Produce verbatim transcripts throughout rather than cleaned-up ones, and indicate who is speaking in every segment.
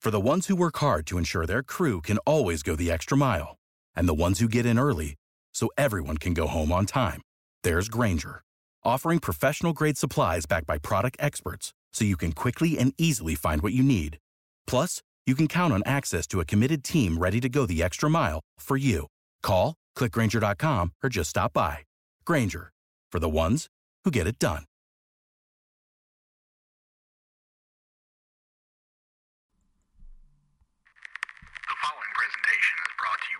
Speaker 1: For the ones who work hard to ensure their crew can always go the extra mile, and the ones who get in early so everyone can go home on time, there's Grainger, offering professional-grade supplies backed by product experts so you can quickly and easily find what you need. Plus, you can count on access to a committed team ready to go the extra mile for you. Call, click Grainger dot com, or just stop by. Grainger, for the ones who get it done.
Speaker 2: The following presentation is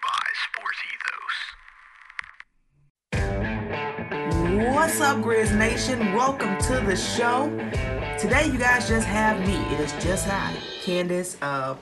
Speaker 2: brought to you by Sports Ethos.
Speaker 3: What's up, Grizz Nation? Welcome to the show. Today, you guys just have me. It is just I, Candace, uh,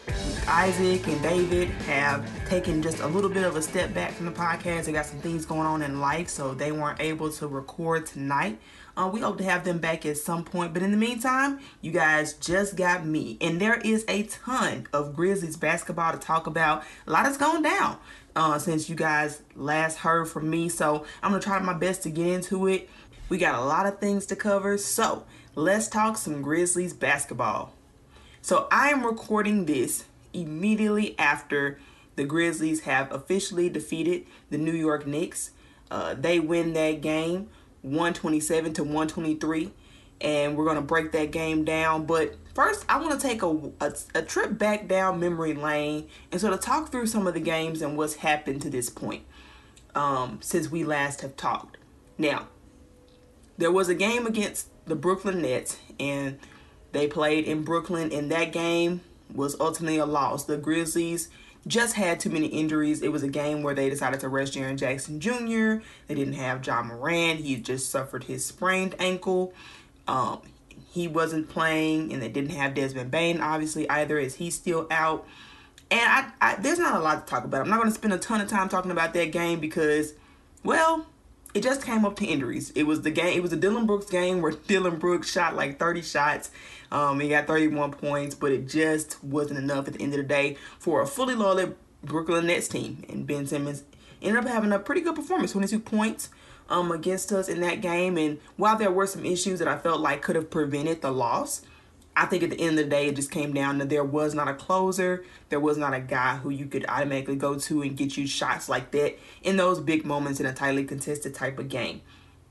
Speaker 3: Isaac, and David have taken just a little bit of a step back from the podcast. They got some things going on in life, so they weren't able to record tonight. Uh, we hope to have them back at some point, but in the meantime, you guys just got me. And there is a ton of Grizzlies basketball to talk about. A lot has gone down uh, since you guys last heard from me, so I'm going to try my best to get into it. We got a lot of things to cover, so let's talk some Grizzlies basketball. So I am recording this immediately after the Grizzlies have officially defeated the New York Knicks. Uh, they win that game one twenty-seven to one twenty-three, and we're going to break that game down. But first, I want to take a, a, a trip back down memory lane and sort of talk through some of the games and what's happened to this point um, since we last have talked. Now, there was a game against the Brooklyn Nets, and they played in Brooklyn, and that game was ultimately a loss. The Grizzlies just had too many injuries. It was a game where they decided to rest Jaren Jackson Junior They didn't have Ja Morant. He just suffered his sprained ankle. Um, he wasn't playing, and they didn't have Desmond Bane, obviously, either, as he's still out. And I, I there's not a lot to talk about. I'm not going to spend a ton of time talking about that game because, well, it just came up to injuries. It was the game. It was a Dillon Brooks game where Dillon Brooks shot like thirty shots. Um, he got thirty-one points, but it just wasn't enough at the end of the day for a fully loaded Brooklyn Nets team. And Ben Simmons ended up having a pretty good performance, twenty-two points um, against us in that game. And while there were some issues that I felt like could have prevented the loss, I think at the end of the day, it just came down to there was not a closer. There was not a guy who you could automatically go to and get you shots like that in those big moments in a tightly contested type of game.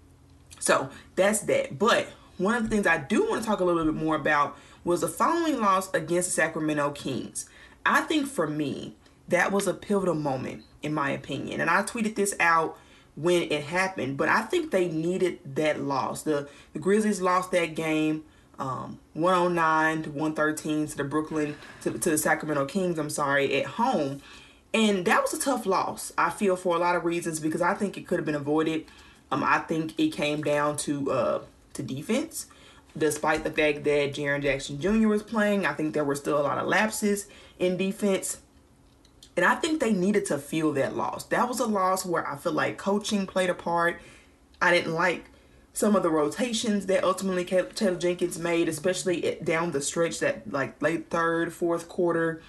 Speaker 3: So that's that. But one of the things I do want to talk a little bit more about was the following loss against the Sacramento Kings. I think for me, that was a pivotal moment, in my opinion. And I tweeted this out when it happened, but I think they needed that loss. The, the Grizzlies lost that game um, one oh nine to one thirteen to the Brooklyn, to, to the Sacramento Kings, I'm sorry, at home. And that was a tough loss, I feel, for a lot of reasons, because I think it could have been avoided. Um, I think it came down to uh, to defense. Despite the fact that Jaren Jackson Junior was playing, I think there were still a lot of lapses in defense. And I think they needed to feel that loss. That was a loss where I feel like coaching played a part. I didn't like some of the rotations that ultimately Taylor Jenkins made, especially down the stretch, that like late third, fourth quarter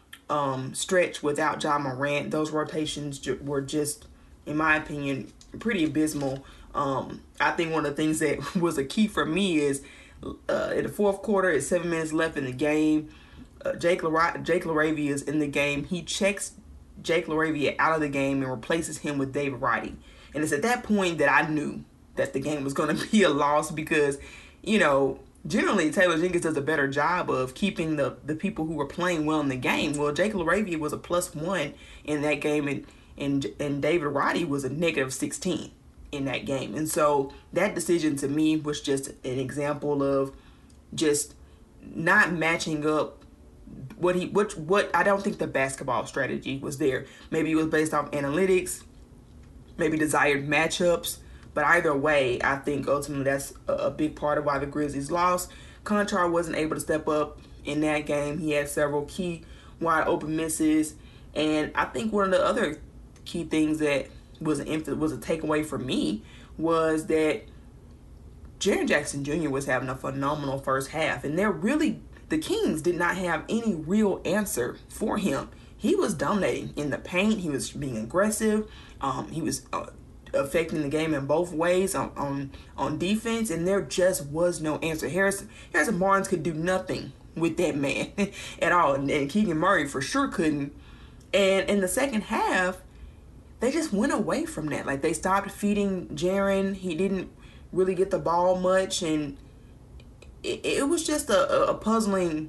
Speaker 3: um, stretch without Ja Morant. Those rotations ju- were just, in my opinion, pretty abysmal. Um, I think one of the things that was a key for me is uh, in the fourth quarter, it's seven minutes left in the game. Uh, Jake Lara- Jake LaRavia is in the game. He checks Jake LaRavia out of the game and replaces him with David Roddy. And it's at that point that I knew that the game was going to be a loss because, you know, generally Taylor Jenkins does a better job of keeping the, the people who were playing well in the game. Well, Jake LaRavia was a plus one in that game, and, and, and David Roddy was a negative sixteen in that game. And so that decision to me was just an example of just not matching up what he what what I don't think the basketball strategy was there. Maybe it was based off analytics, maybe desired matchups, but either way, I think ultimately that's a, a big part of why the Grizzlies lost. Conchar wasn't able to step up in that game. He had several key wide open misses, and I think one of the other key things that was an was a takeaway for me was that Jaren Jackson Junior was having a phenomenal first half, and they're really the Kings did not have any real answer for him. He was dominating in the paint. He was being aggressive. Um, he was uh, affecting the game in both ways on, on on defense, and there just was no answer. Harrison Harrison Barnes could do nothing with that man at all. And, and Keegan Murray for sure couldn't. And in the second half, they just went away from that. Like, they stopped feeding Jaren. He didn't really get the ball much. And it, it was just a, a puzzling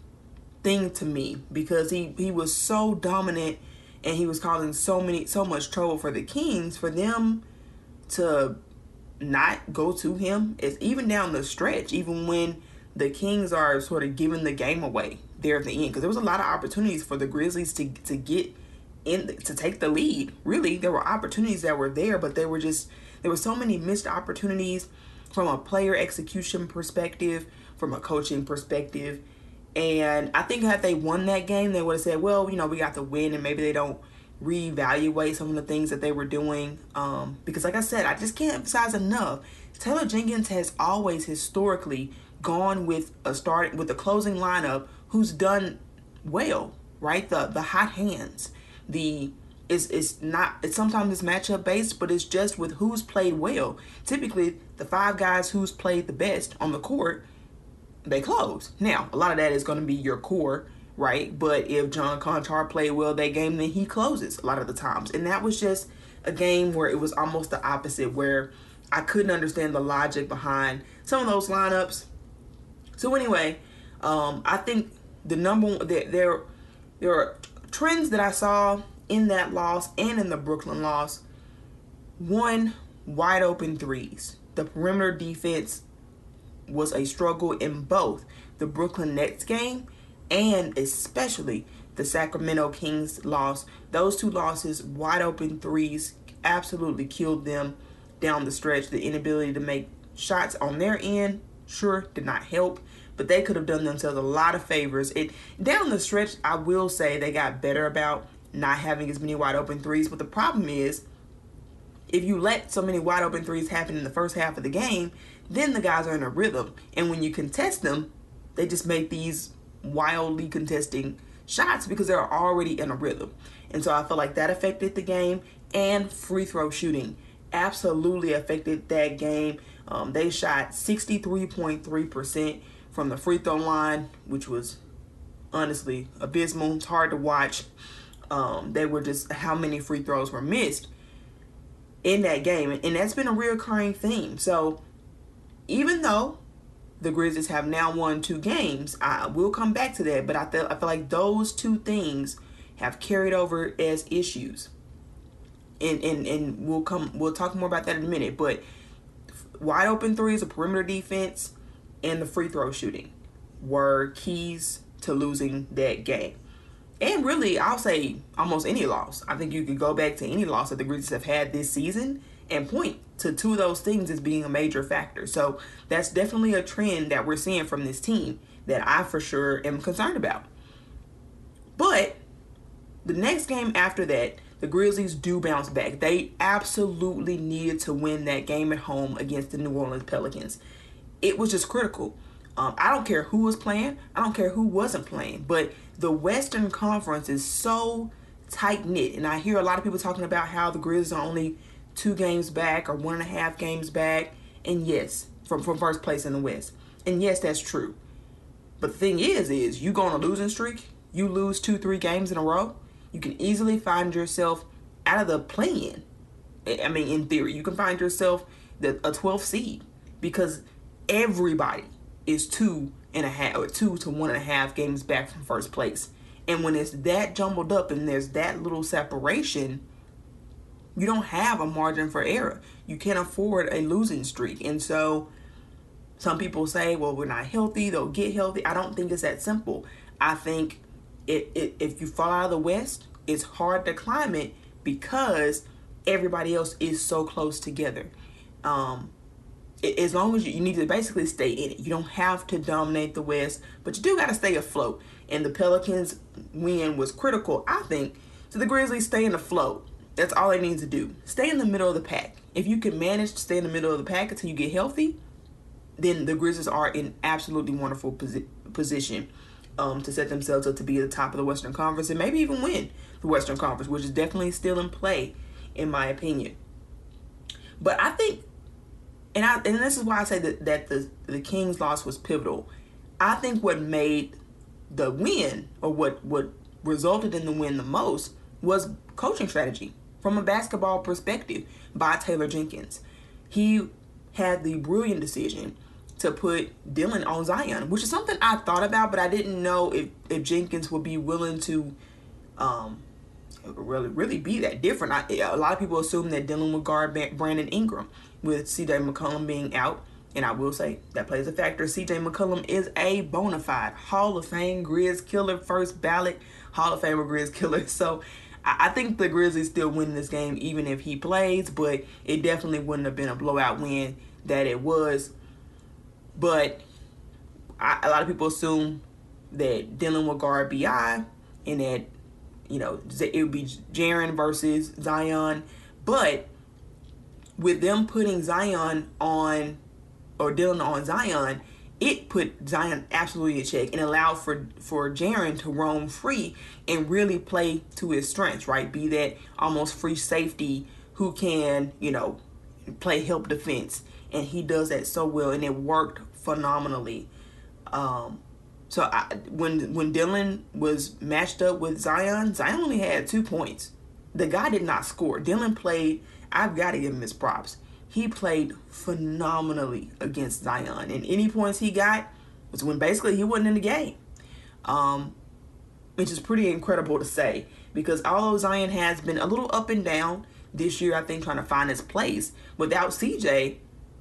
Speaker 3: thing to me because he, he was so dominant and he was causing so many so much trouble for the Kings. For them to not go to him, is even down the stretch, even when the Kings are sort of giving the game away there at the end, because there was a lot of opportunities for the Grizzlies to to get in, to take the lead. Really, there were opportunities that were there, but they were just there were so many missed opportunities from a player execution perspective, from a coaching perspective. And I think had they won that game, they would have said, well, you know, we got the win, and maybe they don't reevaluate some of the things that they were doing. Um, because like I said, I just can't emphasize enough, Taylor Jenkins has always historically gone with a start with a closing lineup who's done well, right? The the hot hands. The it's it's not it's sometimes it's matchup based, but it's just with who's played well. Typically the five guys who's played the best on the court, they close. Now, a lot of that is going to be your core, right? But if John Konchar played well that game, then he closes a lot of the times. And that was just a game where it was almost the opposite, where I couldn't understand the logic behind some of those lineups. So anyway, um, I think the number one, there, there, there are trends that I saw in that loss and in the Brooklyn loss. One, wide open threes. The perimeter defense was a struggle in both the Brooklyn Nets game and especially the Sacramento Kings loss. Those two losses, wide open threes, absolutely killed them down the stretch. The inability to make shots on their end, sure, did not help, but they could have done themselves a lot of favors. It down the stretch, I will say they got better about not having as many wide open threes, but the problem is, if you let so many wide open threes happen in the first half of the game, then the guys are in a rhythm. And when you contest them, they just make these wildly contesting shots because they're already in a rhythm. And so I feel like that affected the game. And free throw shooting absolutely affected that game. Um, they shot sixty-three point three percent from the free throw line, which was honestly abysmal. It's hard to watch. Um, they were just how many free throws were missed in that game. And that's been a reoccurring theme. So even though the Grizzlies have now won two games, I will come back to that, but I feel, I feel like those two things have carried over as issues. And, and and we'll come we'll talk more about that in a minute. But wide open threes, the perimeter defense, and the free throw shooting were keys to losing that game. And really, I'll say almost any loss. I think you could go back to any loss that the Grizzlies have had this season and point to two of those things as being a major factor. So that's definitely a trend that we're seeing from this team that I for sure am concerned about. But the next game after that, the Grizzlies do bounce back. They absolutely needed to win that game at home against the New Orleans Pelicans. It was just critical. Um, I don't care who was playing. I don't care who wasn't playing. But the Western Conference is so tight-knit. And I hear a lot of people talking about how the Grizzlies are only two games back or one and a half games back. And yes, from, from first place in the West. And yes, that's true. But the thing is, is you go on a losing streak, you lose two, three games in a row, you can easily find yourself out of the play-in. I mean, in theory, you can find yourself the, a twelfth seed because everybody is two and a half or two to one and a half games back from first place. And when it's that jumbled up and there's that little separation, you don't have a margin for error. You can't afford a losing streak. And so some people say, well, we're not healthy, they'll get healthy. I don't think it's that simple. I think it, it, if you fall out of the West, it's hard to climb it because everybody else is so close together. Um, it, as long as you, you need to basically stay in it. You don't have to dominate the West, but you do got to stay afloat. And the Pelicans win was critical, I think, so the Grizzlies stay in the float. That's all they need to do. Stay in the middle of the pack. If you can manage to stay in the middle of the pack until you get healthy, then the Grizzlies are in absolutely wonderful posi- position um, to set themselves up to be at the top of the Western Conference and maybe even win the Western Conference, which is definitely still in play, in my opinion. But I think, and I and this is why I say that, that the, the Kings loss was pivotal. I think what made the win, or what, what resulted in the win the most, was coaching strategy from a basketball perspective by Taylor Jenkins. He had the brilliant decision to put Dillon on Zion, which is something I thought about, but I didn't know if, if Jenkins would be willing to um, really really be that different. I, a lot of people assume that Dillon would guard Brandon Ingram, with C J McCollum being out. And I will say that plays a factor. C J McCollum is a bona fide Hall of Fame Grizz killer, first ballot Hall of Famer Grizz killer. So I think the Grizzlies still win this game even if he plays, but it definitely wouldn't have been a blowout win that it was. But I, a lot of people assume that Dillon will guard B I and that, you know, it would be Jaren versus Zion. But with them putting Zion on, or Dillon on Zion, it put Zion absolutely in check and allowed for, for Jaren to roam free and really play to his strengths, right? Be that almost free safety who can, you know, play help defense. And he does that so well, and it worked phenomenally. Um, so I, when when Dillon was matched up with Zion, Zion only had two points. The guy did not score. Dillon played, I've got to give him his props. He played phenomenally against Zion. And any points he got was when basically he wasn't in the game. Um, which is pretty incredible to say, because although Zion has been a little up and down this year, I think, trying to find his place, without C J,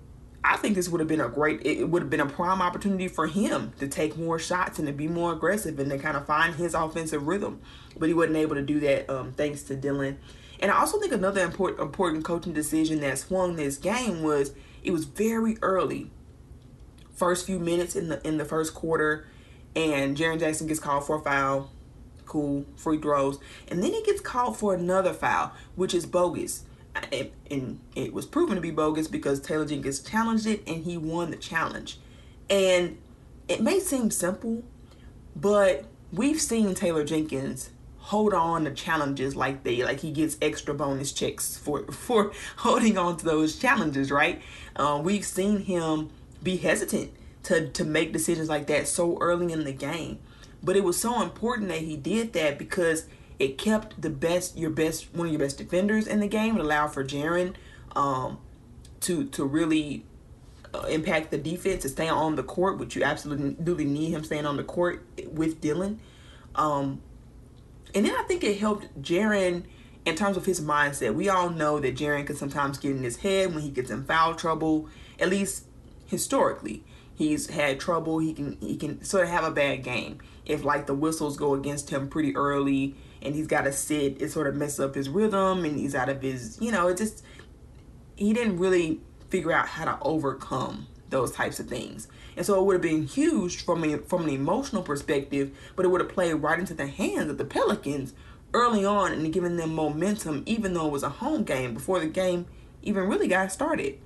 Speaker 3: I think this would have been a great, it would have been a prime opportunity for him to take more shots and to be more aggressive and to kind of find his offensive rhythm. But he wasn't able to do that um, thanks to Dillon. And I also think another important important coaching decision that swung this game was it was very early, first few minutes in the in the first quarter, and Jaren Jackson gets called for a foul, cool, free throws, and then he gets called for another foul, which is bogus. And, and it was proven to be bogus because Taylor Jenkins challenged it and he won the challenge. And it may seem simple, but we've seen Taylor Jenkins hold on to challenges like they like he gets extra bonus checks for for holding on to those challenges, right? Uh, we've seen him be hesitant to to make decisions like that so early in the game, but it was so important that he did that because it kept the best your best one of your best defenders in the game. It allowed for Jaren um, to to really uh, impact the defense, to stay on the court, which you absolutely need him staying on the court with Dillon. Um, And then I think it helped Jaren in terms of his mindset. We all know that Jaren can sometimes get in his head when he gets in foul trouble. At least historically, he's had trouble. He can he can sort of have a bad game. If like the whistles go against him pretty early and he's got to sit, it sort of messes up his rhythm and he's out of his, you know, it just, he didn't really figure out how to overcome those types of things. And so it would have been huge from a, from an emotional perspective, but it would have played right into the hands of the Pelicans early on and given them momentum, even though it was a home game before the game even really got started.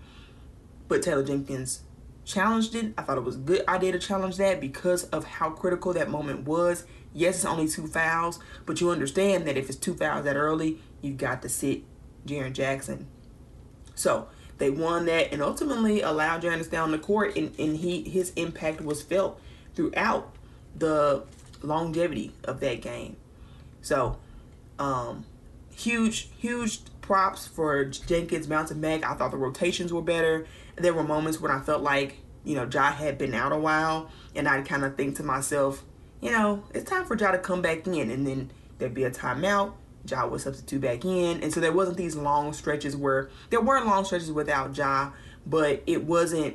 Speaker 3: But Taylor Jenkins challenged it. I thought it was a good idea to challenge that because of how critical that moment was. Yes, it's only two fouls, but you understand that if it's two fouls that early, you've got to sit Jaren Jackson. So they won that and ultimately allowed Jaren to stay on the court, and, and he his impact was felt throughout the longevity of that game. So, um, huge, huge props for Jenkins bouncing back. I thought the rotations were better. There were moments when I felt like, you know, Ja had been out a while, and I'd kind of think to myself, you know, it's time for Ja to come back in, and then there'd be a timeout. Ja would substitute back in, and so there wasn't these long stretches where there were long stretches without Ja, but it wasn't.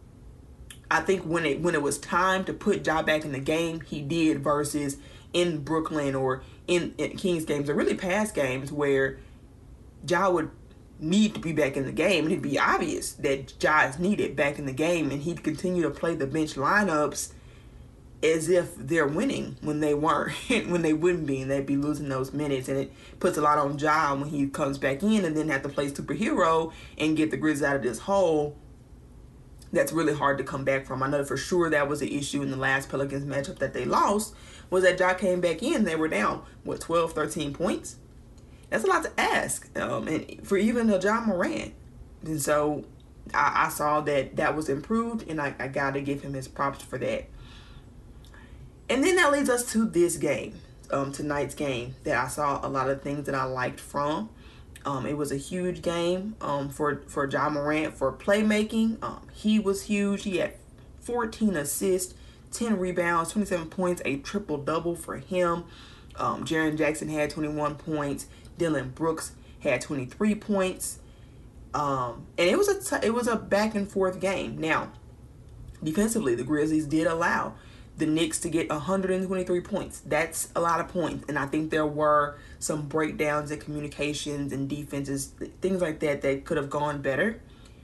Speaker 3: I think when it when it was time to put Ja back in the game, he did. Versus in Brooklyn or in, in Kings games or really past games where Ja would need to be back in the game, and it'd be obvious that Ja is needed back in the game, and he'd continue to play the bench lineups as if they're winning when they weren't, when they wouldn't be, and they'd be losing those minutes. And it puts a lot on Ja when he comes back in and then have to play superhero and get the Grizzlies out of this hole. That's really hard to come back from. I know for sure that was an issue in the last Pelicans matchup that they lost, was that Ja came back in, they were down, what, twelve, thirteen points? That's a lot to ask, um, and for even a Ja Morant. And so I, I saw that that was improved, and I, I got to give him his props for that. And then that leads us to this game, um, tonight's game, that I saw a lot of things that I liked from. Um, it was a huge game um, for, for Ja Morant for playmaking. Um, he was huge. He had fourteen assists, ten rebounds, twenty-seven points, a triple-double for him. Um, Jaren Jackson had twenty-one points. Dylan Brooks had twenty-three points. Um, and it was a t- it was a back-and-forth game. Now, defensively, the Grizzlies did allow the Knicks to get one hundred twenty-three points. That's a lot of points. And I think there were some breakdowns in communications and defenses, things like that, that could have gone better.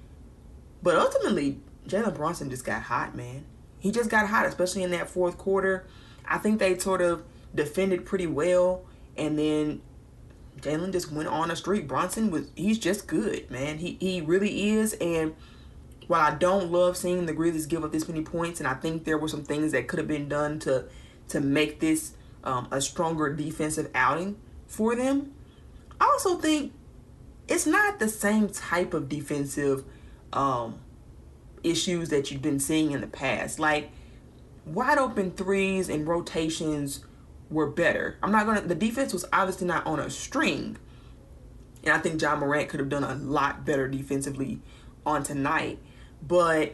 Speaker 3: But ultimately, Jalen Brunson just got hot, man. He just got hot, especially in that fourth quarter. I think they sort of defended pretty well. And then Jalen just went on a streak. Brunson, was he's just good, man. He, he really is. And while I don't love seeing the Grizzlies give up this many points, and I think there were some things that could have been done to to make this um, a stronger defensive outing for them, I also think it's not the same type of defensive um, issues that you've been seeing in the past. Like, wide open threes and rotations were better. I'm not gonna. The defense was obviously not on a string, and I think Ja Morant could have done a lot better defensively on tonight. But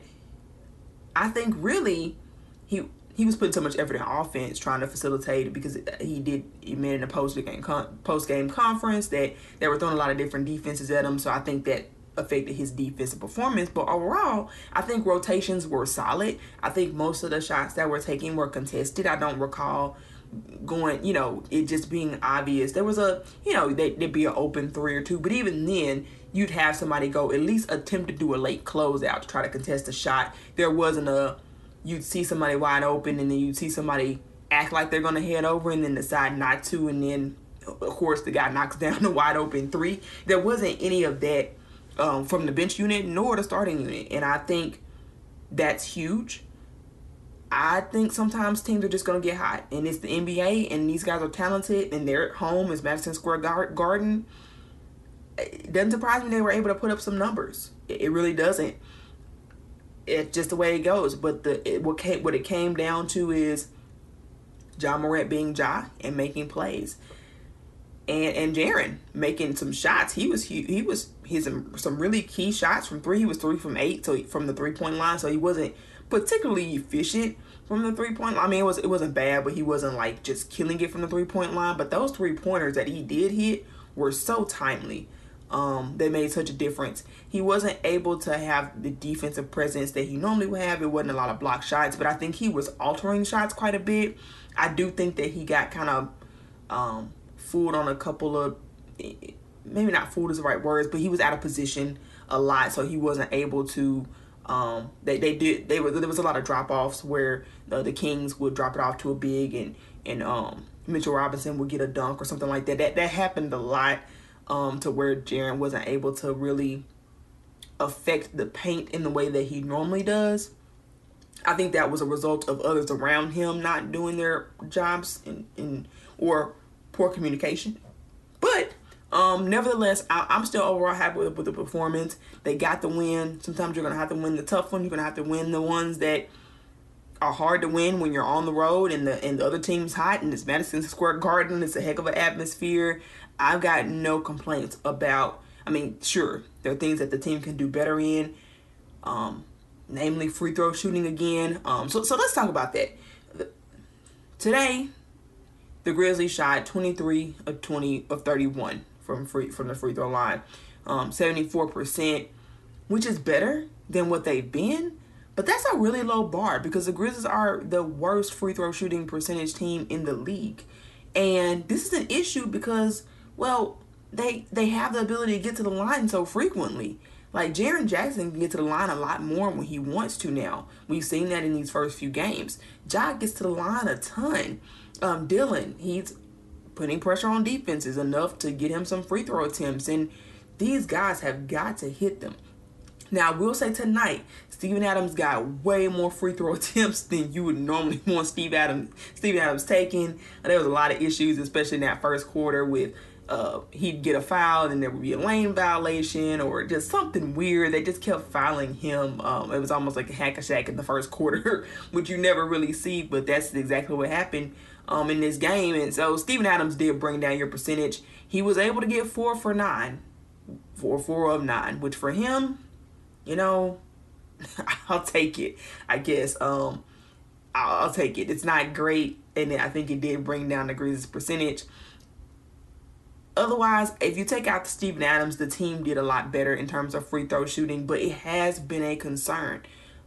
Speaker 3: I think really he he was putting so much effort in offense trying to facilitate it, because he did he made in a post game post game conference that they were throwing a lot of different defenses at him. So I think that affected his defensive performance. But overall, I think rotations were solid. I think most of the shots that were taken were contested. I don't recall going, you know, it just being obvious. There was a, you know, they, there'd be an open three or two, but even then, you'd have somebody go at least attempt to do a late closeout to try to contest a shot. There wasn't a, you'd see somebody wide open and then you'd see somebody act like they're going to head over and then decide not to, and then, of course, the guy knocks down the wide open three. There wasn't any of that um, from the bench unit nor the starting unit, and I think that's huge. I think sometimes teams are just going to get hot, and it's the N B A, and these guys are talented, and they're at home. It's Madison Square Garden. It doesn't surprise me they were able to put up some numbers. It really doesn't. It's just the way it goes. But the it, what, came, what it came down to is Ja Morant being Ja and making plays, and and Jaren making some shots. He was he, he was he's some, some really key shots from three. He was three from eight, so he, from the three point line. So he wasn't particularly efficient from the three-point line. I mean, it, was, it wasn't bad, but he wasn't, like, just killing it from the three-point line. But those three-pointers that he did hit were so timely. Um, they made such a difference. He wasn't able to have the defensive presence that he normally would have. It wasn't a lot of block shots, but I think he was altering shots quite a bit. I do think that he got kind of um, fooled on a couple of, maybe not fooled is the right words, but he was out of position a lot, so he wasn't able to Um, they they did they were there was a lot of drop offs where uh, the Kings would drop it off to a big, and and um, Mitchell Robinson would get a dunk or something like that. That that happened a lot um, to where Jaren wasn't able to really affect the paint in the way that he normally does. I think that was a result of others around him not doing their jobs in, in or poor communication. But Um, nevertheless, I, I'm still overall happy with, with the performance. They got the win. Sometimes you're going to have to win the tough one. You're going to have to win the ones that are hard to win when you're on the road and the and the other team's hot, and it's Madison Square Garden. It's a heck of an atmosphere. I've got no complaints about, I mean, sure, there are things that the team can do better in, um, namely free throw shooting again. Um, so, so let's talk about that. Today, the Grizzlies shot twenty-three of twenty of thirty-one from free from the free throw line, um, seventy-four percent, which is better than what they've been. But that's a really low bar because the Grizzlies are the worst free throw shooting percentage team in the league. And this is an issue because, well, they they have the ability to get to the line so frequently. Like, Jaren Jackson can get to the line a lot more when he wants to now. We've seen that in these first few games. Ja gets to the line a ton. Um, Dylan, he's putting pressure on defenses enough to get him some free throw attempts. And these guys have got to hit them. Now, I will say tonight, Steven Adams got way more free throw attempts than you would normally want Steve Adams, Steven Adams taking. There was a lot of issues, especially in that first quarter with uh, he'd get a foul and there would be a lane violation or just something weird. They just kept fouling him. Um, it was almost like a hack a shack in the first quarter, which you never really see, but that's exactly what happened um, in this game. And so Steven Adams did bring down your percentage. He was able to get four for nine, four, four of nine, which for him, you know, I'll take it, I guess. Um, I'll, I'll take it. It's not great, and I think it did bring down the Grizzlies' percentage. Otherwise, if you take out the Steven Adams, the team did a lot better in terms of free throw shooting, but it has been a concern.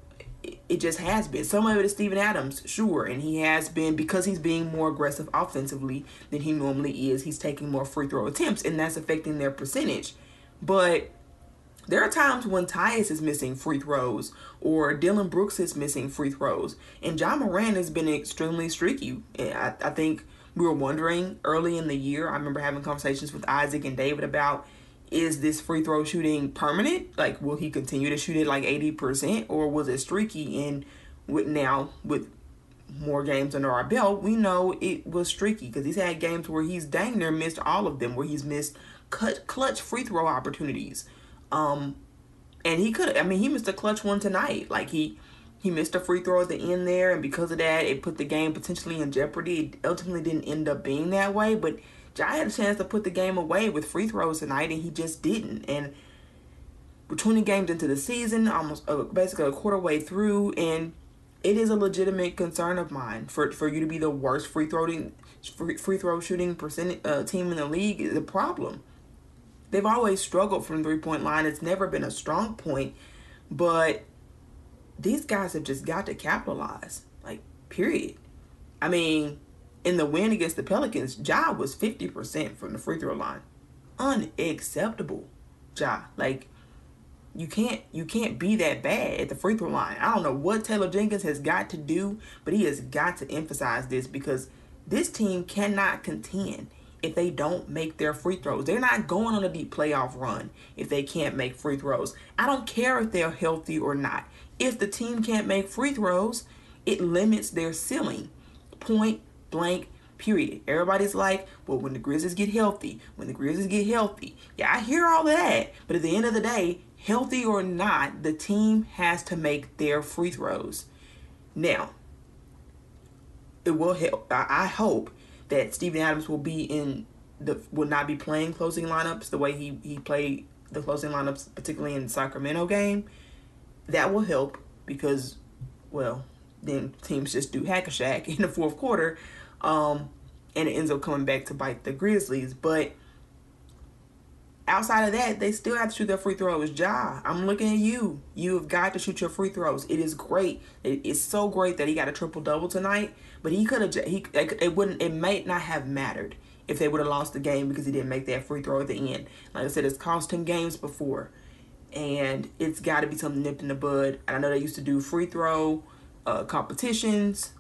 Speaker 3: It just has been. Some of it is Steven Adams, sure, and he has been, because he's being more aggressive offensively than he normally is, he's taking more free throw attempts, and that's affecting their percentage. But there are times when Tyus is missing free throws or Dylan Brooks is missing free throws, and Ja Morant has been extremely streaky. I, I think we were wondering early in the year, I remember having conversations with Isaac and David about, is this free throw shooting permanent? Like, will he continue to shoot it like eighty percent, or was it streaky? And with now, with more games under our belt, we know it was streaky because he's had games where he's dang near missed all of them, where he's missed cut, clutch free throw opportunities. Um, and he could, I mean, he missed a clutch one tonight. Like, he, he missed a free throw at the end there, and because of that, it put the game potentially in jeopardy. It ultimately didn't end up being that way, but Ja had a chance to put the game away with free throws tonight, and he just didn't. And we're twenty games into the season, almost uh, basically a quarter way through, and it is a legitimate concern of mine for for you to be the worst free throwing free, free throw shooting percent uh, team in the league is a problem. They've always struggled from the three-point line. It's never been a strong point, but these guys have just got to capitalize, like, period. I mean, in the win against the Pelicans, Ja was fifty percent from the free throw line. Unacceptable, Ja. Like, you can't you can't be that bad at the free throw line. I don't know what Taylor Jenkins has got to do, but he has got to emphasize this, because this team cannot contend if they don't make their free throws. They're not going on a deep playoff run if they can't make free throws. I don't care if they're healthy or not. If the team can't make free throws, it limits their ceiling. Point blank, period. Everybody's like, well, when the Grizzlies get healthy, when the Grizzlies get healthy. Yeah, I hear all of that. But at the end of the day, healthy or not, the team has to make their free throws. Now, it will help. I hope that Steven Adams will be in the will not be playing closing lineups the way he, he played the closing lineups, particularly in the Sacramento game. That will help because, well, then teams just do hack a shack in the fourth quarter, um, and it ends up coming back to bite the Grizzlies. But outside of that, they still have to shoot their free throws. Ja, I'm looking at you. You have got to shoot your free throws. It is great. It, it's so great that he got a triple double tonight. But he could have. He it wouldn't. It might not have mattered if they would have lost the game because he didn't make that free throw at the end. Like I said, it's cost him games before, and it's got to be something nipped in the bud. And I know they used to do free throw uh, competitions.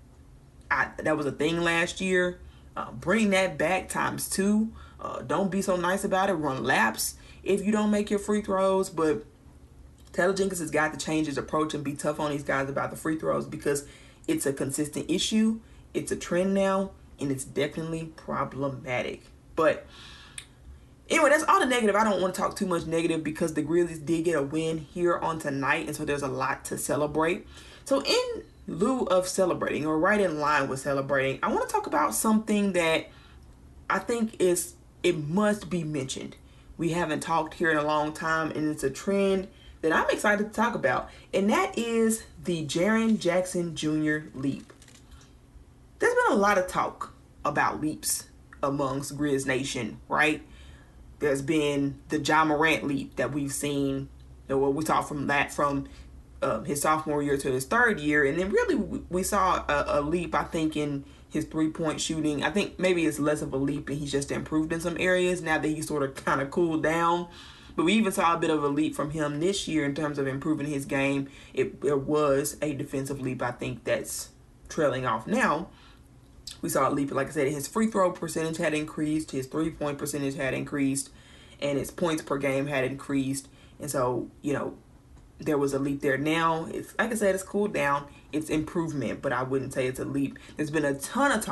Speaker 3: I, that was a thing last year. Uh, bring that back times two. Uh, don't be so nice about it. Run laps if you don't make your free throws. But Taylor Jenkins has got to change his approach and be tough on these guys about the free throws, because it's a consistent issue. It's a trend now, and it's definitely problematic. But anyway, that's all the negative. I don't want to talk too much negative because the Grizzlies did get a win here on tonight, and so there's a lot to celebrate. So in lieu of celebrating, or right in line with celebrating, I want to talk about something that I think is it must be mentioned. We haven't talked here in a long time, and it's a trend that I'm excited to talk about, and that is the Jaren Jackson Junior leap. There's been a lot of talk about leaps amongst Grizz Nation, right? There's been the Ja Morant leap that we've seen. You know, we saw from that from uh, his sophomore year to his third year, and then really we saw a, a leap, I think, in his three-point shooting. I think maybe it's less of a leap and he's just improved in some areas now that he's sort of kind of cooled down. But we even saw a bit of a leap from him this year in terms of improving his game. It, it was a defensive leap, I think, that's trailing off now. We saw a leap, like I said, his free throw percentage had increased, his three-point percentage had increased, and his points per game had increased. And so, you know, there was a leap there. Now, it's like I said, it's cooled down. It's improvement, but I wouldn't say it's a leap. There's been a ton of talk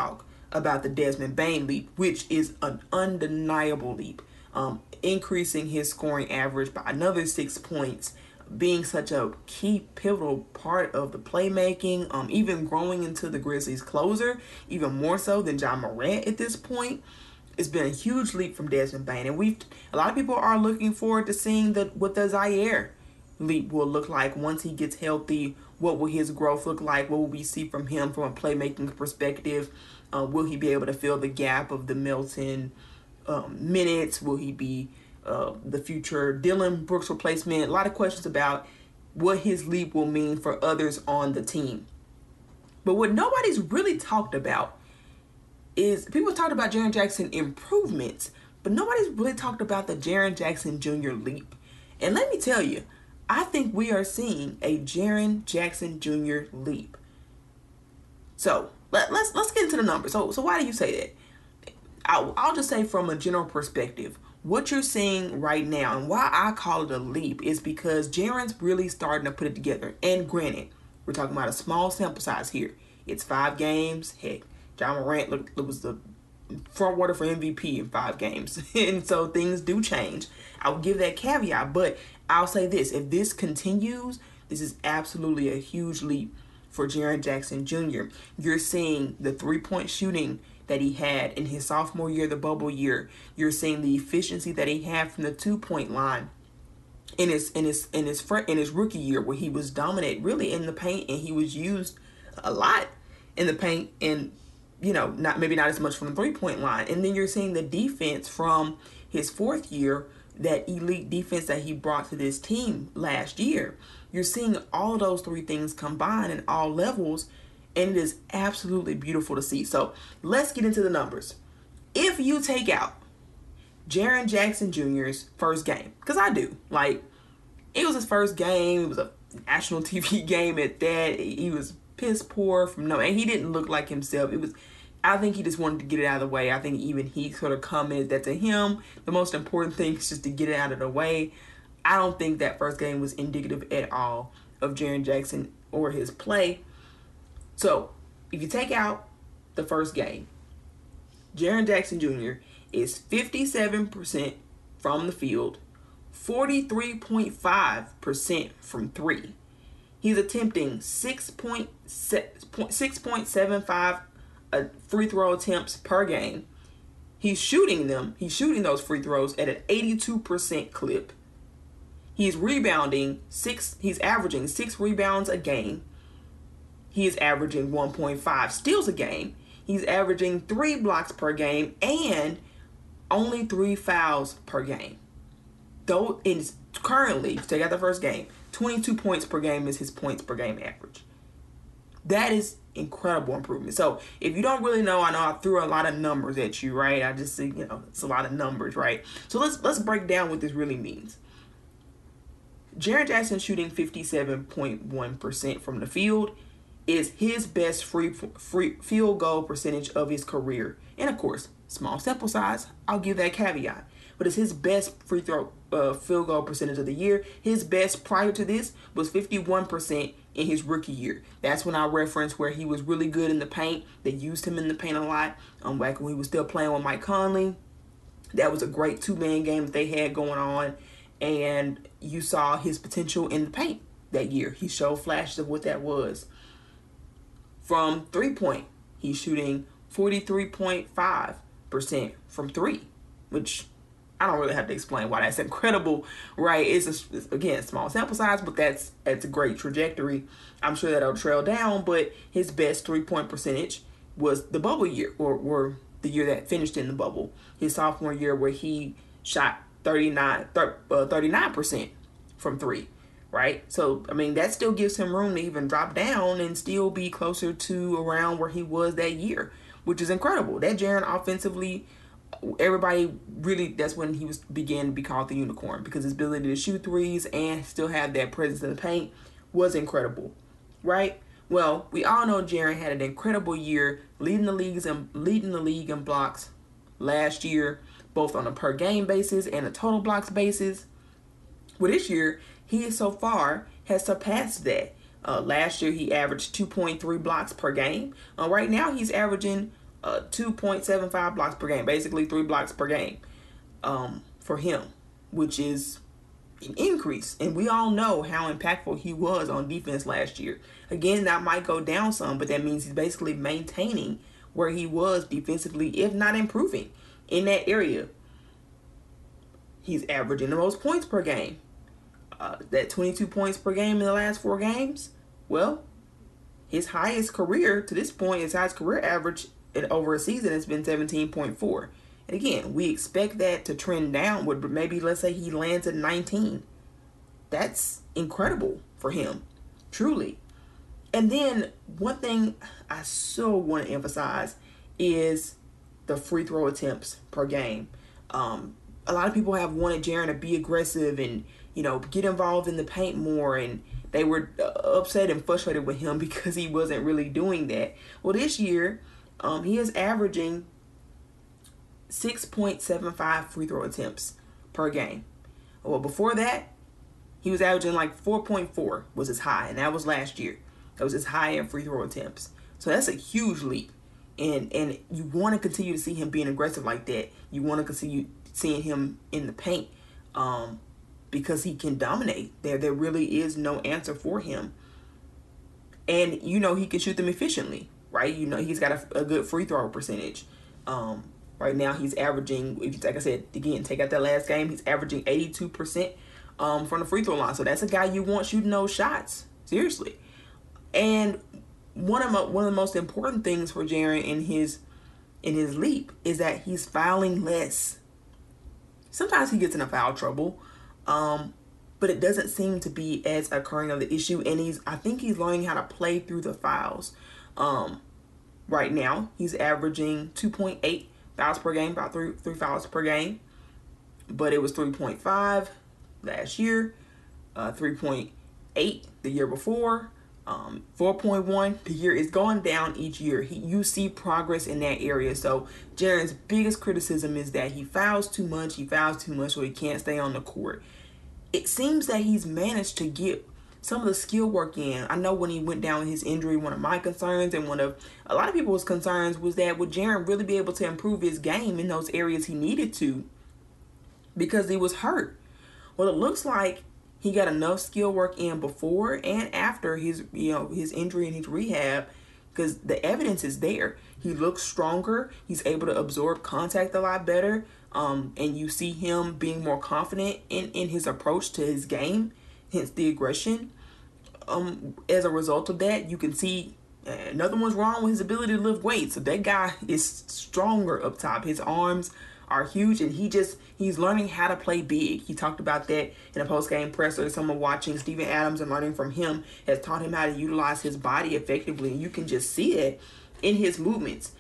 Speaker 3: about the Desmond Bane leap, which is an undeniable leap. Um, increasing his scoring average by another six points, being such a key pivotal part of the playmaking, um, even growing into the Grizzlies closer, even more so than Ja Morant at this point. It's been a huge leap from Desmond Bane, and we've a lot of people are looking forward to seeing that what the Zaire leap will look like once he gets healthy. What will his growth look like? What will we see from him from a playmaking perspective? Uh, will he be able to fill the gap of the Milton um, minutes? Will he be uh, the future Dylan Brooks replacement? A lot of questions about what his leap will mean for others on the team. But what nobody's really talked about is people talked about Jaren Jackson improvements, but nobody's really talked about the Jaren Jackson Junior leap. And let me tell you, I think we are seeing a Jaren Jackson Junior leap. So let, let's let's get into the numbers. So so why do you say that? I'll, I'll just say from a general perspective, what you're seeing right now and why I call it a leap is because Jaren's really starting to put it together. And granted, we're talking about a small sample size here. It's five games. Heck, Ja Morant look, was the front runner for M V P in five games. And so things do change. I'll give that caveat, but I'll say this. If this continues, this is absolutely a huge leap for Jaren Jackson Junior You're seeing the three-point shooting that he had in his sophomore year, the bubble year. You're seeing the efficiency that he had from the two-point line in his in his in his in his rookie year, where he was dominant really in the paint, and he was used a lot in the paint, and you know, not maybe not as much from the three-point line. And then you're seeing the defense from his fourth year, that elite defense that he brought to this team last year. You're seeing all of those three things combined in all levels, and it is absolutely beautiful to see. So let's get into the numbers. If you take out Jaren Jackson Junior's first game, because I do, like, it was his first game, it was a national T V game at that, he was piss poor from no, and he didn't look like himself. It was, I think he just wanted to get it out of the way. I think even he sort of commented that to him, the most important thing is just to get it out of the way. I don't think that first game was indicative at all of Jaren Jackson or his play. So if you take out the first game, Jaren Jackson Junior is fifty-seven percent from the field, forty-three point five percent from three. He's attempting six point seven five uh, free throw attempts per game. He's shooting them. He's shooting those free throws at an eighty-two percent clip. He's rebounding six. He's averaging six rebounds a game. He is averaging one point five steals a game. He's averaging three blocks per game and only three fouls per game. Though it's currently, take out the first game, twenty-two points per game is his points per game average. That is incredible improvement. So if you don't really know, I know I threw a lot of numbers at you, right? I just think, you know, it's a lot of numbers, right? So let's let's break down what this really means. Jaren Jackson shooting fifty-seven point one percent from the field is his best free free field goal percentage of his career. And of course, small sample size, I'll give that caveat. But it's his best free throw uh, field goal percentage of the year. His best prior to this was fifty-one percent in his rookie year. That's when I referenced where he was really good in the paint. They used him in the paint a lot. Um, back when he was still playing with Mike Conley. That was a great two-man game that they had going on. And you saw his potential in the paint that year. He showed flashes of what that was. From three-point, he's shooting forty-three point five percent from three, which I don't really have to explain why that's incredible, right? It's, a, it's again, small sample size, but that's, that's a great trajectory. I'm sure that'll trail down, but his best three-point percentage was the bubble year, or, or the year that finished in the bubble. His sophomore year where he shot thirty-nine percent from three, right? So, I mean, that still gives him room to even drop down and still be closer to around where he was that year, which is incredible. That Jaren offensively, everybody really, that's when he was began to be called the unicorn, because his ability to shoot threes and still have that presence in the paint was incredible, right? Well, we all know Jaren had an incredible year, leading the leagues and leading the league in blocks last year, both on a per game basis and a total blocks basis. Well, this year, he so far has surpassed that. Uh, last year, he averaged two point three blocks per game. Uh, right now, he's averaging uh, two point seven five blocks per game, basically three blocks per game um, for him, which is an increase. And we all know how impactful he was on defense last year. Again, that might go down some, but that means he's basically maintaining where he was defensively, if not improving in that area. He's averaging the most points per game. Uh, that twenty-two points per game in the last four games. Well, his highest career to this point, his highest career average in over a season has been seventeen point four. And again, we expect that to trend downward, but maybe let's say he lands at nineteen. That's incredible for him, truly. And then one thing I so want to emphasize is the free throw attempts per game. Um, a lot of people have wanted Jaren to be aggressive and, you know, get involved in the paint more, and they were uh, upset and frustrated with him because he wasn't really doing that. Well, this year, um, he is averaging six point seven five free throw attempts per game. Well, before that, he was averaging like four point four was his high, and that was last year. That was his high in free throw attempts. So that's a huge leap. And and you want to continue to see him being aggressive like that. You want to continue seeing him in the paint um, because he can dominate. There, there really is no answer for him. And, you know, he can shoot them efficiently, right? You know, he's got a, a good free throw percentage. Um, right now, he's averaging, if you, like I said, again, take out that last game, he's averaging eighty-two percent um, from the free throw line. So that's a guy you want shooting those shots, seriously. And one of my, one of the most important things for Jaren in his in his leap is that he's fouling less. Sometimes he gets into foul trouble, um, but it doesn't seem to be as occurring of the issue. And he's I think he's learning how to play through the fouls. Um, right now, he's averaging two point eight fouls per game, about three three fouls per game. But it was three point five last year, uh, three point eight the year before. Um, four point one the year is going down each year. He, you see progress in that area. So Jaren's biggest criticism is that he fouls too much. He fouls too much, so he can't stay on the court. It seems that he's managed to get some of the skill work in. I know when he went down with his injury, one of my concerns and one of a lot of people's concerns was that would Jaren really be able to improve his game in those areas he needed to because he was hurt. Well, it looks like he got enough skill work in before and after his, you know, his injury and his rehab, because the evidence is there. He looks stronger. He's able to absorb contact a lot better. Um, and you see him being more confident in, in his approach to his game, hence the aggression. Um, as a result of that, you can see uh, nothing was wrong with his ability to lift weights. So that guy is stronger up top. His arms are huge, and he just he's learning how to play big. He talked about that in a post-game presser. Someone watching Steven Adams and learning from him has taught him how to utilize his body effectively, and you can just see it in his movements.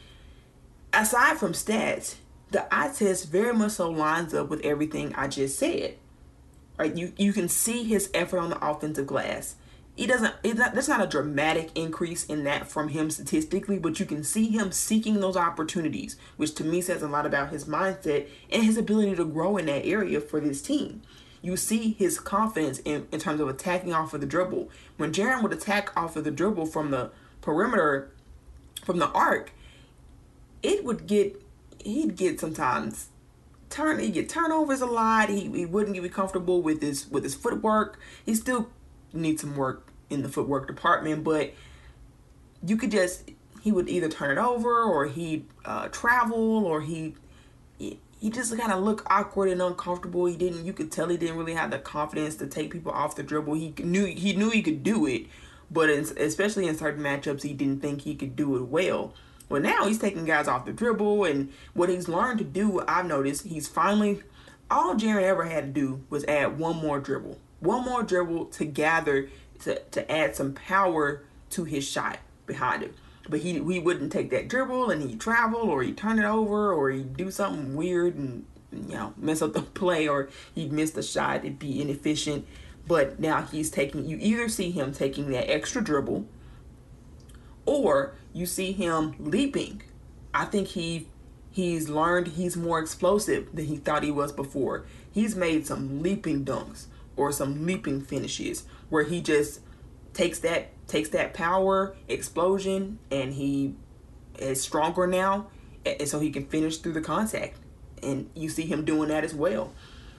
Speaker 3: Aside from stats, the eye test very much so lines up with everything I just said. Right? You you can see his effort on the offensive glass. He doesn't. It's not, there's not a dramatic increase in that from him statistically, but you can see him seeking those opportunities, which to me says a lot about his mindset and his ability to grow in that area for this team. You see his confidence in, in terms of attacking off of the dribble. When Jaren would attack off of the dribble from the perimeter, from the arc, it would get he'd get sometimes turn he'd get turnovers a lot. He he wouldn't be comfortable with his with his footwork. He still needs some work in the footwork department, but you could just he would either turn it over or he'd uh, travel or he he just kind of looked awkward and uncomfortable. He didn't you could tell he didn't really have the confidence to take people off the dribble. He knew he knew he could do it, but in, especially in certain matchups, he didn't think he could do it well. Well, now he's taking guys off the dribble, and what he's learned to do, I've noticed, he's finally all Jaren ever had to do was add one more dribble. One more dribble to gather, to, to add some power to his shot behind him. But he he wouldn't take that dribble, and he'd travel, or he'd turn it over, or he'd do something weird and, you know, mess up the play, or he'd miss the shot. It'd be inefficient. But now he's taking, you either see him taking that extra dribble, or you see him leaping. I think he he's learned he's more explosive than he thought he was before. He's made some leaping dunks or some leaping finishes where he just takes that takes that power explosion and he is stronger now, and so he can finish through the contact. And you see him doing that as well.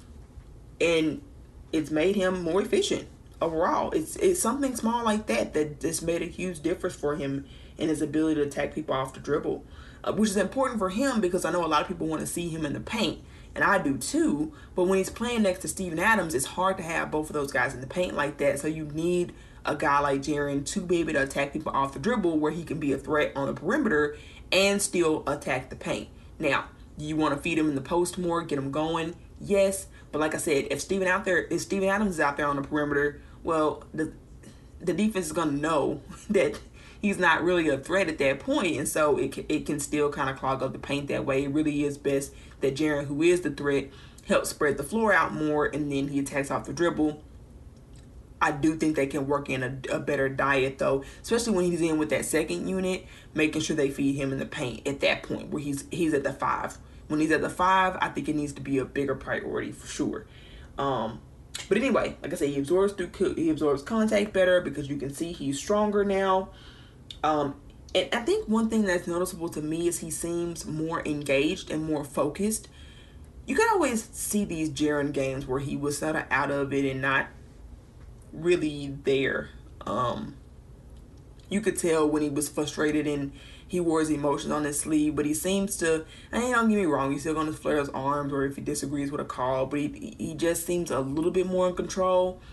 Speaker 3: And it's made him more efficient overall. It's it's something small like that that just made a huge difference for him in his ability to attack people off the dribble, uh, which is important for him because I know a lot of people want to see him in the paint, and I do too. But when he's playing next to Steven Adams, it's hard to have both of those guys in the paint like that. So you need a guy like Jaren to be able to attack people off the dribble where he can be a threat on the perimeter and still attack the paint. Now, you want to feed him in the post more, get him going, yes. But like I said, if Steven out there, if Steven Adams is out there on the perimeter, well, the the defense is going to know that he's not really a threat at that point, and so it can, it can still kind of clog up the paint that way. It really is best that Jaren, who is the threat, helps spread the floor out more, and then he attacks off the dribble. I do think they can work in a, a better diet, though, especially when he's in with that second unit, making sure they feed him in the paint at that point where he's he's at the five. When he's at the five, I think it needs to be a bigger priority for sure. Um, but anyway, like I said, he absorbs through he absorbs contact better because you can see he's stronger now. Um, and I think one thing that's noticeable to me is he seems more engaged and more focused. You can always see these Jaren games where he was sort of out of it and not really there. Um, you could tell when he was frustrated and he wore his emotions on his sleeve, but he seems to, and don't get me wrong, he's still going to flare his arms or if he disagrees with a call, but he, he just seems a little bit more in control.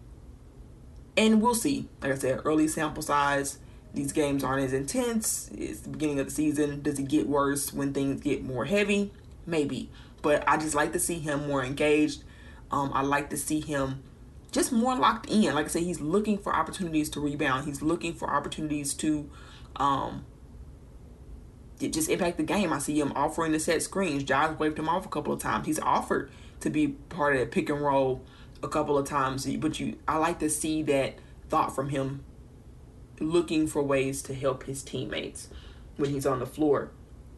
Speaker 3: And we'll see. Like I said, early sample size, these games aren't as intense. It's the beginning of the season. Does it get worse when things get more heavy? Maybe. But I just like to see him more engaged. Um, I like to see him just more locked in. Like I said, he's looking for opportunities to rebound. He's looking for opportunities to um, just impact the game. I see him offering to set screens. Giles waved him off a couple of times. He's offered to be part of that pick and roll a couple of times. But you, I like to see that thought from him, looking for ways to help his teammates when he's on the floor.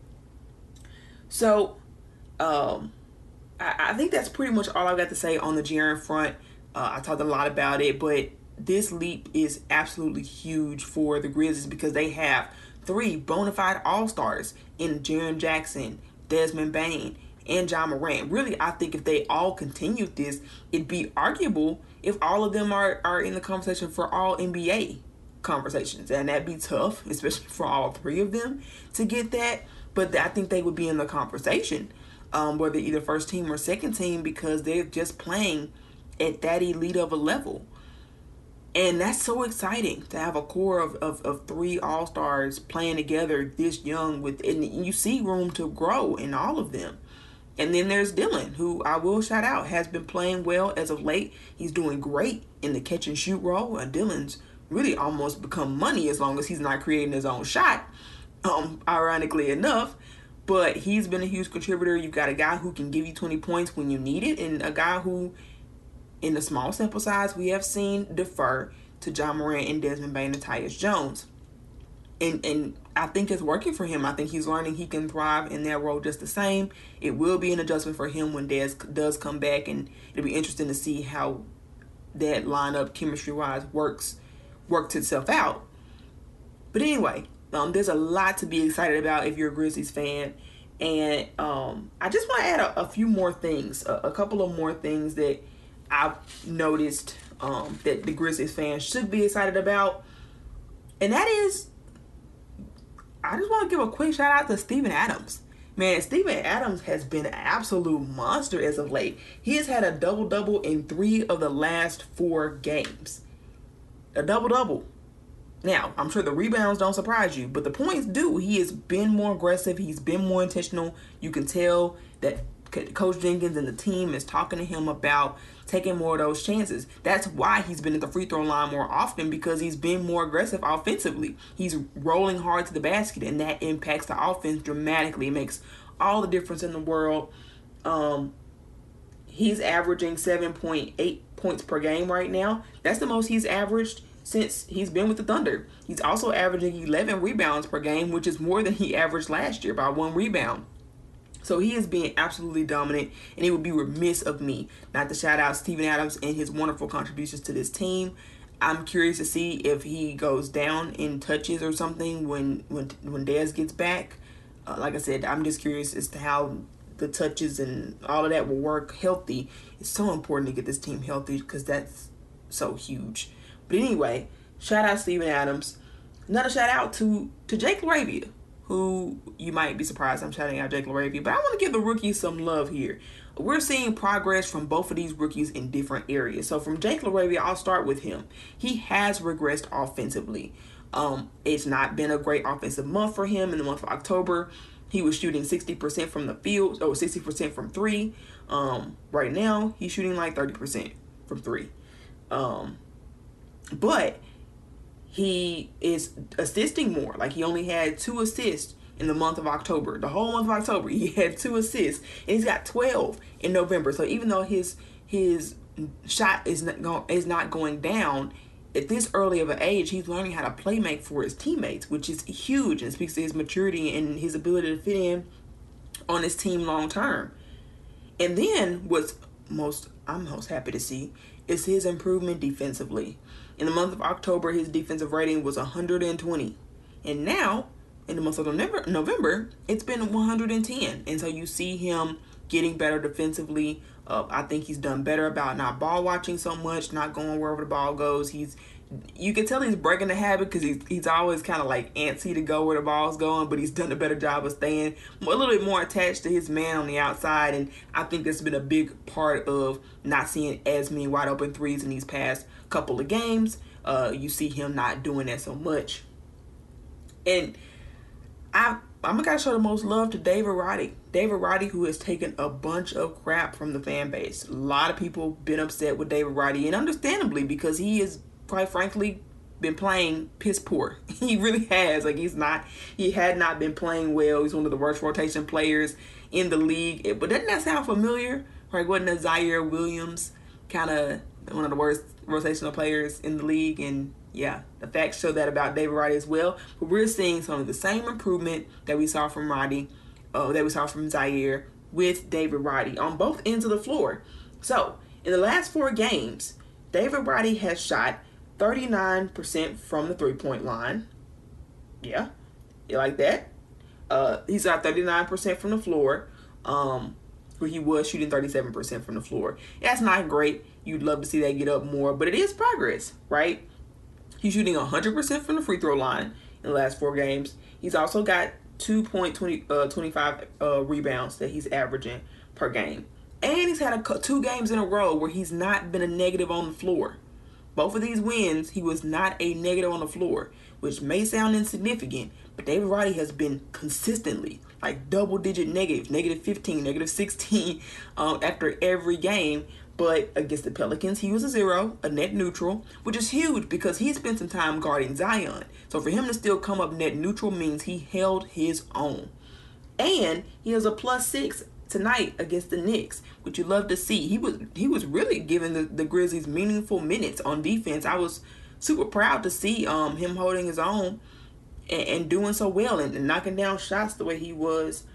Speaker 3: So, um, I, I think that's pretty much all I've got to say on the Jaren front. Uh, I talked a lot about it, but this leap is absolutely huge for the Grizzlies because they have three bona fide all-stars in Jaren Jackson, Desmond Bane, and Ja Morant. Really, I think if they all continued this, it'd be arguable if all of them are, are in the conversation for all N B A conversations. And that'd be tough, especially for all three of them to get that. But I think they would be in the conversation, um, whether either first team or second team, because they're just playing at that elite of a level. And that's so exciting to have a core of, of, of three all-stars playing together this young, with, and you see room to grow in all of them. And then there's Dillon, who I will shout out, has been playing well as of late. He's doing great in the catch and shoot role. And Dillon's really almost become money as long as he's not creating his own shot, um, ironically enough. But he's been a huge contributor. You've got a guy who can give you twenty points when you need it, and a guy who, in the small sample size, we have seen defer to Ja Morant and Desmond Bane and Tyus Jones. And and I think it's working for him. I think he's learning he can thrive in that role just the same. It will be an adjustment for him when Des does come back, and it'll be interesting to see how that lineup chemistry-wise works, works itself out. But anyway, um, there's a lot to be excited about if you're a Grizzlies fan. And um, I just want to add a, a few more things, a, a couple of more things that I've noticed um, that the Grizzlies fans should be excited about. And that is, I just want to give a quick shout out to Steven Adams. Man, Steven Adams has been an absolute monster as of late. He has had a double-double in three of the last four games. A double-double. Now, I'm sure the rebounds don't surprise you, but the points do. He has been more aggressive. He's been more intentional. You can tell that Coach Jenkins and the team is talking to him about taking more of those chances. That's why he's been at the free throw line more often, because he's been more aggressive offensively. He's rolling hard to the basket, and that impacts the offense dramatically. It makes all the difference in the world. Um, he's averaging seven point eight points per game right now. That's the most he's averaged since he's been with the Thunder. He's also averaging eleven rebounds per game, which is more than he averaged last year by one rebound. So he is being absolutely dominant, and it would be remiss of me not to shout out Steven Adams and his wonderful contributions to this team. I'm curious to see if he goes down in touches or something when when when Dez gets back. Uh, like I said, I'm just curious as to how the touches and all of that will work healthy. It's so important to get this team healthy because that's so huge. But anyway, shout out Steven Adams. Another shout out to, to Jake LaRavia, who you might be surprised I'm shouting out Jake LaRavia, but I want to give the rookies some love here. We're seeing progress from both of these rookies in different areas. So from Jake LaRavia, I'll start with him. He has regressed offensively. Um, it's not been a great offensive month for him in the month of October. He was shooting sixty percent from the field, or sixty percent from three. Um, right now, he's shooting like thirty percent from three. Um, but he is assisting more. Like, he only had two assists in the month of October. The whole month of October, he had two assists, and he's got twelve in November. So even though his his shot is not going is not going down at this early of an age, he's learning how to play make for his teammates, which is huge and speaks to his maturity and his ability to fit in on his team long term. And then what's most I'm most happy to see is his improvement defensively. In the month of October, his defensive rating was one hundred twenty, and now in the month of November, November it's been one hundred ten. And so you see him getting better defensively. Uh, I think he's done better about not ball watching so much, not going wherever the ball goes. He's, you can tell he's breaking the habit because he's, he's always kind of like antsy to go where the ball's going, but he's done a better job of staying a little bit more attached to his man on the outside. And I think that's been a big part of not seeing as many wide open threes in these past couple of games. Uh, you see him not doing that so much. And I, I'm going to show the most love to David Roddy. David Roddy, who has taken a bunch of crap from the fan base. A lot of people been upset with David Roddy, and understandably, because he has, quite frankly, been playing piss poor. He really has. Like, he's not, he had not been playing well. He's one of the worst rotation players in the league. But doesn't that sound familiar? Like, wasn't that Zaire Williams kind of one of the worst rotational players in the league? And yeah, the facts show that about David Roddy as well. But we're seeing some of the same improvement that we saw from Roddy, uh, that we saw from Zaire with David Roddy on both ends of the floor. So, in the last four games, David Roddy has shot thirty-nine percent from the three-point line. Yeah, you like that? Uh, he's got thirty-nine percent from the floor, um, where he was shooting thirty-seven percent from the floor. That's not great. You'd love to see that get up more, but it is progress, right? He's shooting one hundred percent from the free throw line in the last four games. He's also got two point two five uh, rebounds that he's averaging per game. And he's had a, two games in a row where he's not been a negative on the floor. Both of these wins, he was not a negative on the floor, which may sound insignificant, but David Roddy has been consistently like double-digit negatives, negative fifteen, negative sixteen um, after every game. But against the Pelicans, he was a zero, a net neutral, which is huge because he spent some time guarding Zion. So for him to still come up net neutral means he held his own. And he has a plus six tonight against the Knicks, which you love to see. He was he was really giving the, the Grizzlies meaningful minutes on defense. I was super proud to see um him holding his own and, and doing so well and, and knocking down shots the way he was.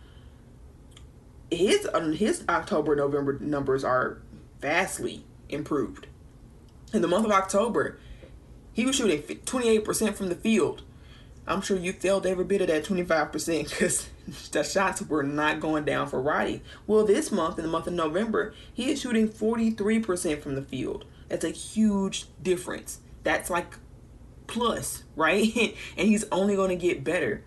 Speaker 3: His um, his October, November numbers are vastly improved. In the month of October, he was shooting twenty-eight percent from the field. I'm sure you felt every bit of that twenty-five percent because the shots were not going down for Roddy. Well, this month, in the month of November, he is shooting forty-three percent from the field. That's a huge difference. That's like plus, right? And he's only going to get better.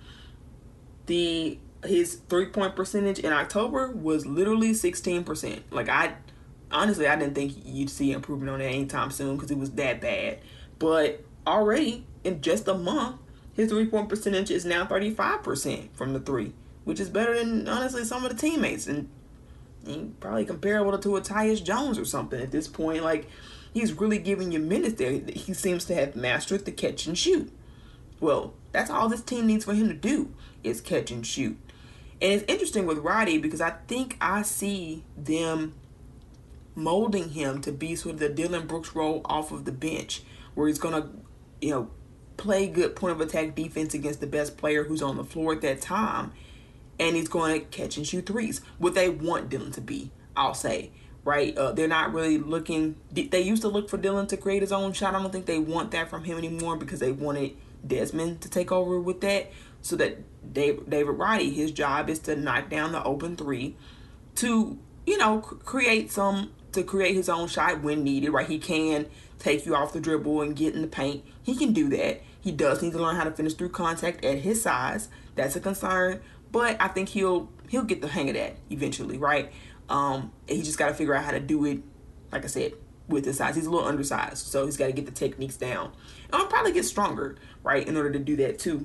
Speaker 3: The his three-point percentage in October was literally sixteen percent. Like, I honestly, I didn't think you'd see improvement on that anytime soon because it was that bad. But already, in just a month, his three-point percentage is now thirty-five percent from the three, which is better than, honestly, some of the teammates. And, and probably comparable to a Tyus Jones or something at this point. Like, he's really giving you minutes there. He seems to have mastered the catch and shoot. Well, that's all this team needs for him to do is catch and shoot. And it's interesting with Roddy because I think I see them molding him to be sort of the Dylan Brooks role off of the bench, where he's going to, you know, play good point of attack defense against the best player who's on the floor at that time, and he's going to catch and shoot threes. What they want Dylan to be, I'll say. right? Uh, they're not really looking. They used to look for Dillon to create his own shot. I don't think they want that from him anymore because they wanted Desmond to take over with that. So that Dave, David Roddy, his job is to knock down the open three, to, you know, create some, to create his own shot when needed, right? He can take you off the dribble and get in the paint. He can do that. He does need to learn how to finish through contact at his size. That's a concern, but I think he'll he'll get the hang of that eventually, right? Um, he just got to figure out how to do it, like I said, with his size. He's a little undersized, so he's got to get the techniques down. And he'll probably get stronger, right, in order to do that too.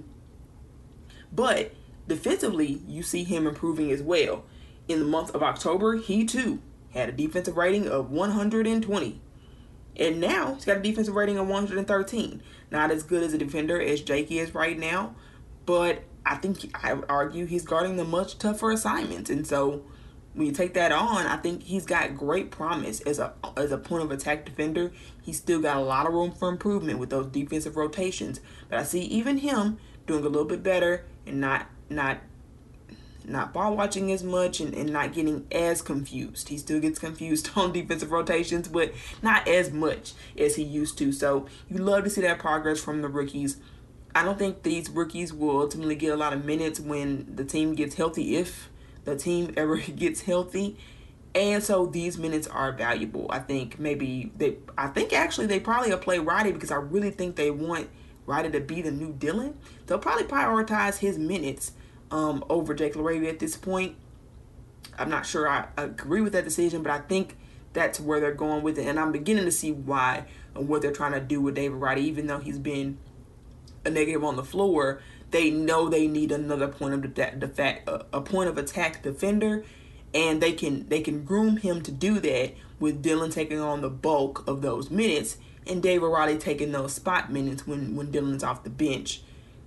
Speaker 3: But defensively, you see him improving as well. In the month of October, he too had a defensive rating of one hundred twenty. And now he's got a defensive rating of one hundred thirteen. Not as good as a defender as Jake is right now, but I think I would argue he's guarding the much tougher assignments. And so when you take that on, I think he's got great promise as a as a point of attack defender. He's still got a lot of room for improvement with those defensive rotations. But I see even him doing a little bit better and not not not ball watching as much and, and not getting as confused. He still gets confused on defensive rotations, but not as much as he used to. So you love to see that progress from the rookies. I don't think these rookies will ultimately get a lot of minutes when the team gets healthy, if the team ever gets healthy. And so these minutes are valuable. I think maybe they, I think actually they probably will play Roddy because I really think they want Roddy to be the new Dillon. They'll probably prioritize his minutes um, over Jake LaRavia at this point. I'm not sure I agree with that decision, but I think that's where they're going with it. And I'm beginning to see why and what they're trying to do with David Roddy, even though he's been a negative on the floor. They know they need another point of the, the fact a point of attack defender, and they can they can groom him to do that with Dillon taking on the bulk of those minutes and David Roddy taking those spot minutes when when Dillon's off the bench.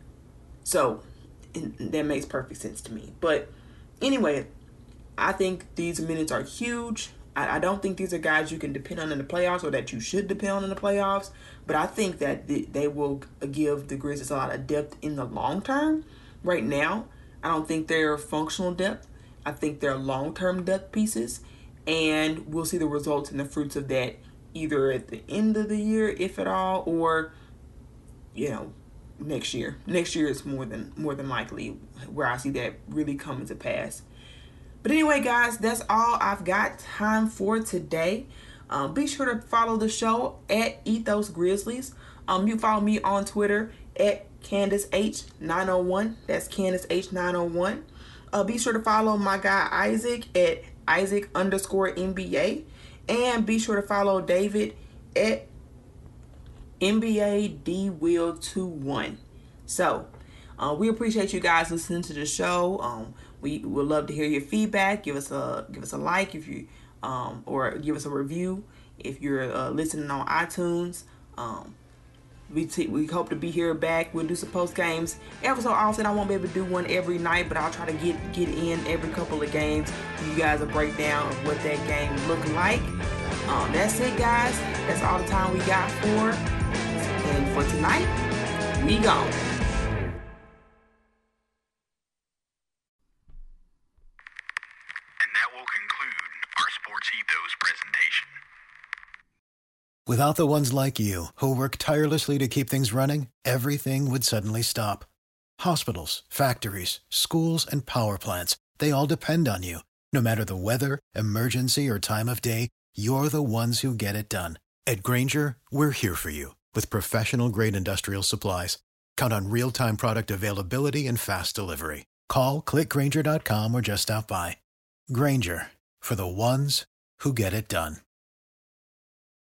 Speaker 3: So that makes perfect sense to me. But anyway, I think these minutes are huge. I, I don't think these are guys you can depend on in the playoffs or that you should depend on in the playoffs. But I think that the, they will give the Grizzlies a lot of depth in the long term. Right now, I don't think they're functional depth. I think they're long-term depth pieces. And we'll see the results and the fruits of that either at the end of the year, if at all, or, you know, next year. Next year is more than more than likely where I see that really coming to pass. But anyway, guys, that's all I've got time for today. Um, be sure to follow the show at Ethos Grizzlies. Um, you follow me on Twitter at Candace H nine oh one. That's Candace H nine oh one. Uh, be sure to follow my guy Isaac at Isaac underscore N B A. And be sure to follow David at N B A D Will twenty-one. So, uh, we appreciate you guys listening to the show. Um, we would love to hear your feedback. Give us a give us a like if you um, or give us a review if you're uh, listening on iTunes. Um, we t- we hope to be here back. We'll do some post games ever so often. I won't be able to do one every night, but I'll try to get get in every couple of games. Give you guys a breakdown of what that game looked like. Um, that's it, guys. That's all the time we got for. And for tonight, we gone.
Speaker 2: And that will conclude our Sports Ethos presentation.
Speaker 4: Without the ones like you, who work tirelessly to keep things running, everything would suddenly stop. Hospitals, factories, schools, and power plants, they all depend on you. No matter the weather, emergency, or time of day, you're the ones who get it done. At Grainger, we're here for you with professional-grade industrial supplies. Count on real-time product availability and fast delivery. Call, click Grainger dot com, or just stop by. Grainger, for the ones who get it done.